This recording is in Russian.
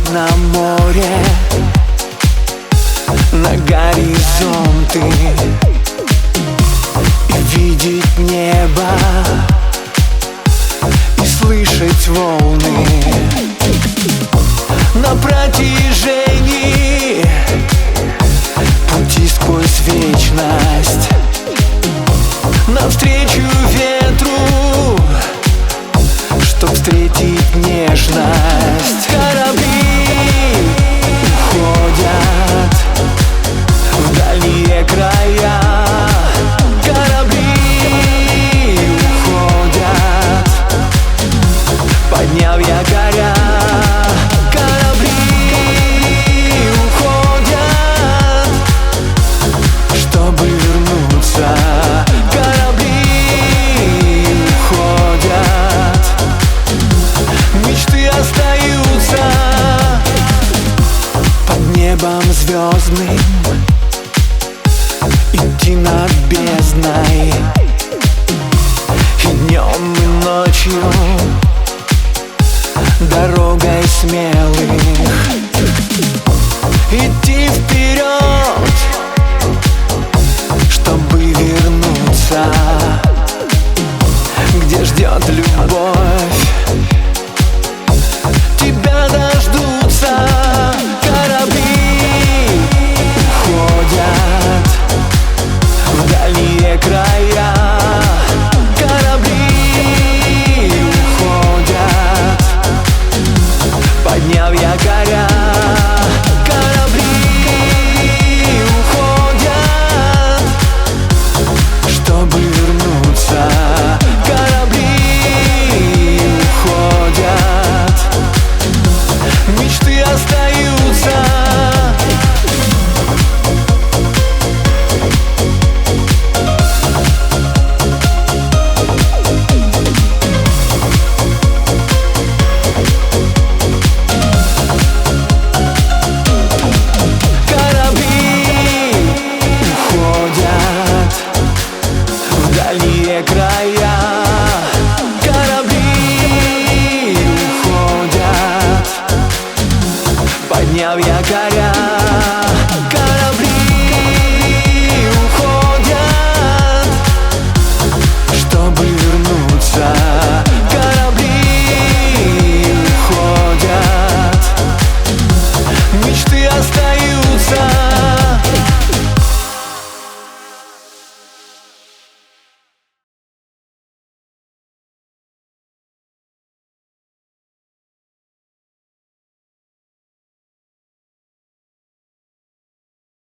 на море, на горизонты, и видеть небо, и слышать волны на протяжении пути сквозь вечность, навстречу ветру, чтоб встретить нежность. Корабли уходят в дальние края, корабли уходят, подняв якоря. Корабли уходят, чтобы вернуться. Остаются под небом звездным, идти над бездной, и днем, и ночью дорогой смелых идти вперед, чтобы вернуться, где ждет любовь.